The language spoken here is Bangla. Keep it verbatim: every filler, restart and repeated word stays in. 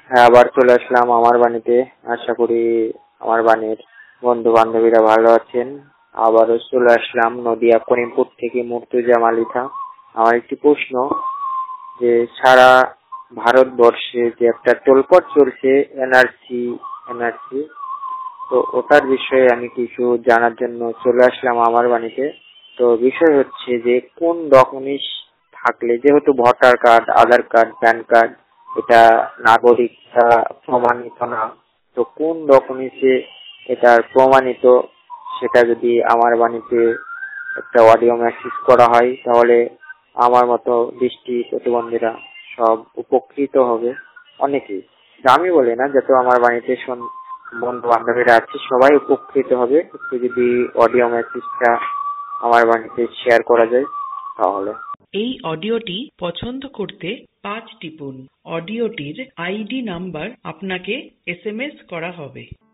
হ্যাঁ, আবার চলে আসলাম আমার বাণীতে। আশা করি আমার বাণীর বন্ধু বান্ধবীরা ভালো আছেন। আবারও চলে আসলাম নদিয়া করিমপুর থেকে মুর্তুজা মালিথা। আমার একটি প্রশ্ন, যে সারা ভারতবর্ষে যে একটা তোলপাড় চলছে এনআরসি এনআরসি তো ওটার বিষয়ে আমি কিছু জানার জন্য চলে আসলাম আমার বাণীতে। তো বিষয় হচ্ছে যে কোন ডকুমেন্টস থাকলে, যেহেতু voter card, Aadhaar card, PAN card এটা নাগরিকতা প্রমাণিত না, তো কোন ডকুমেন্টসে এটার প্রমাণিত, সেটা যদি আমার বাণীতে একটা অডিও মেসেজ করা হয় তাহলে আমার মতো দৃষ্টি প্রতিবন্ধীরা সব উপকৃত হবে। অনেকেই, আমি বলি না, যত আমার বাণীতে শোন বন্ধু বান্ধবীরা আছে সবাই উপকৃত হবে। একটু যদি অডিও মেসেজটা আমার বাণীতে শেয়ার করা যায় তাহলে। এই অডিওটি পছন্দ করতে পাঁচ টিপুন। অডিওটির আইডি নাম্বার আপনাকে এস এম এস করা হবে।